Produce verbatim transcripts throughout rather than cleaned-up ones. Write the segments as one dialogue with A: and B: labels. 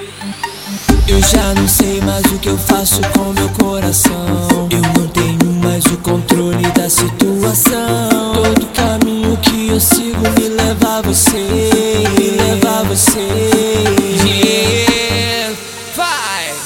A: Eu já não sei mais o que eu faço com meu coração. Eu não tenho mais o controle da situação. Todo caminho que eu sigo me leva a você, me leva a você. Yeah, vai!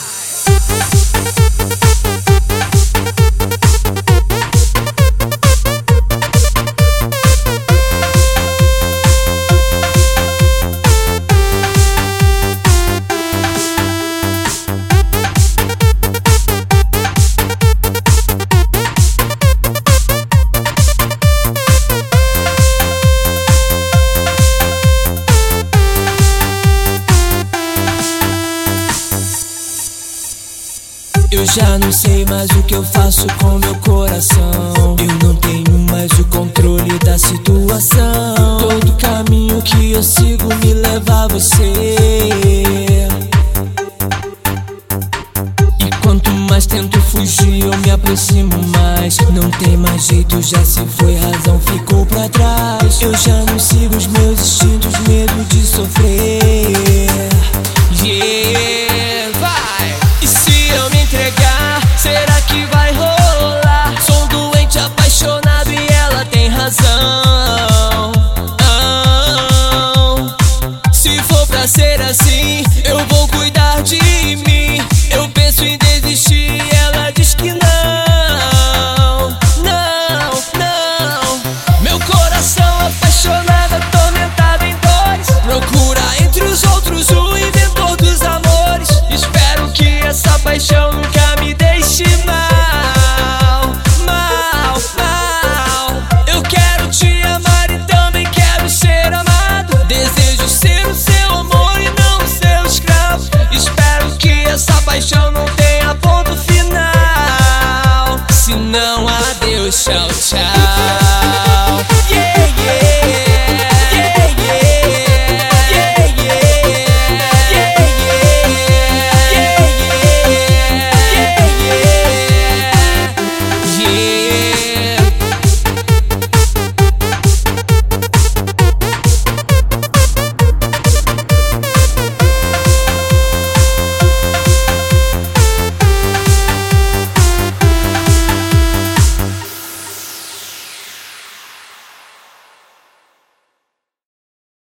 A: Eu já não sei mais o que eu faço com meu coração. Eu não tenho mais o controle da situação. Todo caminho que eu sigo me leva a você. E quanto mais tento fugir, eu me aproximo mais. Não tem mais jeito, já se foi, razão ficou pra trás. Eu já não sigo os meus instintos, medo de sofrer.